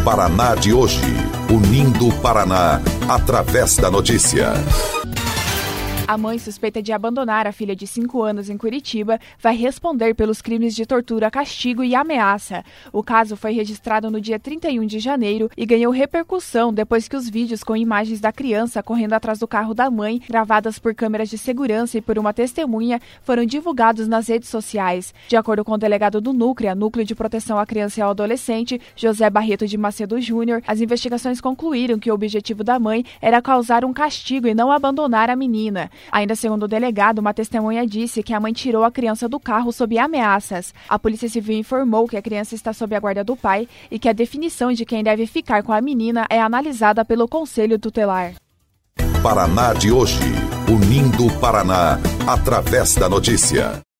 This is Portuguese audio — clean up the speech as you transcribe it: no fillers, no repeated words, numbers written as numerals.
Paraná de hoje, unindo o Paraná através da notícia. A mãe suspeita de abandonar a filha de 5 anos em Curitiba vai responder pelos crimes de tortura, castigo e ameaça. O caso foi registrado no dia 31 de janeiro e ganhou repercussão depois que os vídeos com imagens da criança correndo atrás do carro da mãe, gravadas por câmeras de segurança e por uma testemunha, foram divulgados nas redes sociais. De acordo com o delegado do Núcleo de Proteção à Criança e ao Adolescente, José Barreto de Macedo Júnior, as investigações concluíram que o objetivo da mãe era causar um castigo e não abandonar a menina. Ainda segundo o delegado, uma testemunha disse que a mãe tirou a criança do carro sob ameaças. A Polícia Civil informou que a criança está sob a guarda do pai e que a definição de quem deve ficar com a menina é analisada pelo Conselho Tutelar. Paraná de hoje, unindo o Paraná através da notícia.